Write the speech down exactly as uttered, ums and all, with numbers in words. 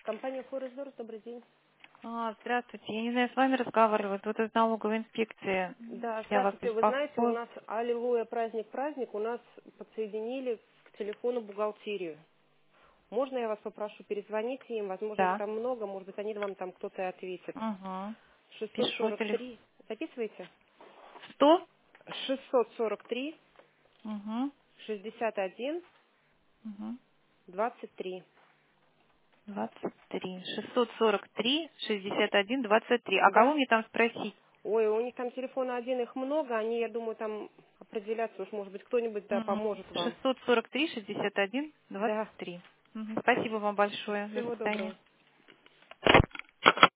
Компания Форестдорс, добрый день. А, здравствуйте, я не знаю, с вами разговаривала, тут из налоговой инспекции. Да, Я вас здравствуйте. Вы знаете, у беспокою. нас аллилуйя, праздник-праздник, у нас подсоединили к телефону бухгалтерию. Можно я вас попрошу, перезвоните им, возможно, их Да. там много, может быть, они вам там кто-то и ответит. Угу. Пишу телефон. шестьсот сорок три, записывайте? Сто? шестьсот сорок три, Угу. шестьдесят один, Угу. двадцать три. Двадцать три. Шестьсот сорок три, шестьдесят один, двадцать три. А кого Да? мне там спросить? Ой, у них там телефона один, их много, они, я думаю, там определятся, уж, может быть, кто-нибудь, да, Угу. поможет вам. Шестьсот сорок три, шестьдесят один, двадцать Да. три. Мгм. Спасибо вам большое. До Всего свидания. доброго.